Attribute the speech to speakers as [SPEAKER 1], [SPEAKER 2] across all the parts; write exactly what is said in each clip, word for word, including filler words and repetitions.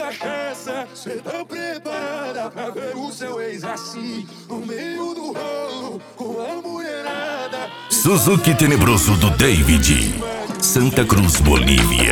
[SPEAKER 1] cachaça, cê tá preparada pra ver o seu ex assim, no meio do rolo, com a mulherada.
[SPEAKER 2] Suzuki Tenebroso do David, Santa Cruz, Bolívia.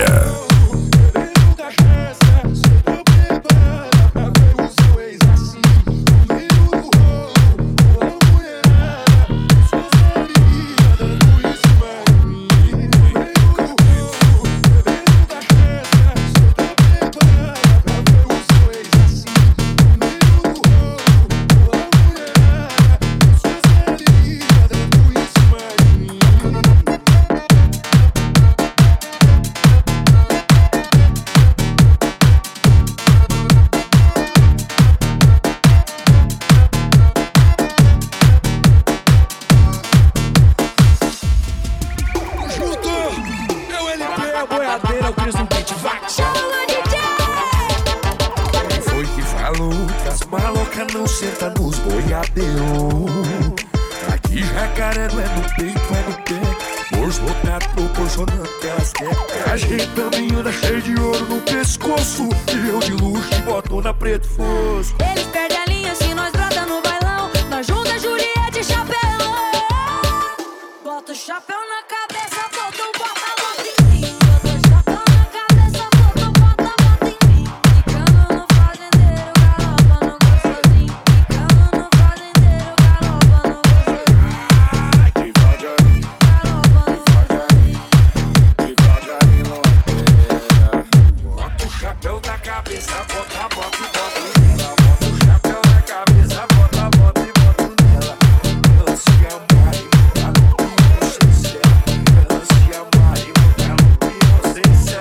[SPEAKER 1] Boiadeira, o Cris no beat, vai!
[SPEAKER 3] Chama D J!
[SPEAKER 1] Quem foi que falou que as malocas não sentam nos boiadeiros? Aqui jacaré não é no peito, é no pé. Bolso botado proporcionando que elas querem. Ajeitando menina cheia de ouro no pescoço, e eu de luxo e botou na preto fosco.
[SPEAKER 3] Eles perdem a linha se nós brota no bailão. Nós junta Juliette e chapéu. Bota o chapéu na cabeça, bota o bota-bota em mim. Bota o chapéu na cabeça, bota o bota-bota em mim. Ficando no fazendeiro, galopa no gostosinho. Ficando no fazendeiro, galopa no gostosinho.
[SPEAKER 1] Devagarinho,
[SPEAKER 3] Galopa no gostosinho.
[SPEAKER 1] devagarinho, lampeira. Bota o chapéu na cabeça, bota, bota e bota nela. Bota o chapéu na cabeça, bota, bota e bota nela. Ela se amar e mudar no inocência. Ela se amar e mudar no inocência.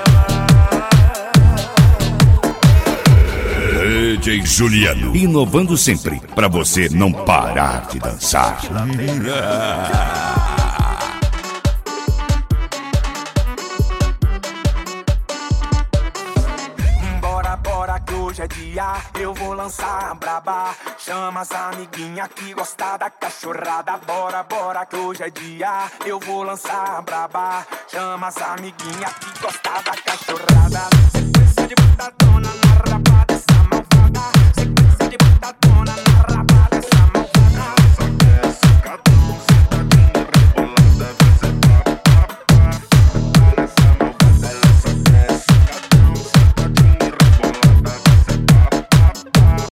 [SPEAKER 2] D J Juliano, inovando sempre, pra você não parar de dançar.
[SPEAKER 4] Bora, bora que hoje é dia, eu vou lançar a braba. Chama as amiguinhas que gostam da cachorrada. Bora, bora que hoje é dia, eu vou lançar a braba. Chama as amiguinhas que gostam da cachorrada. Sequência de putadona.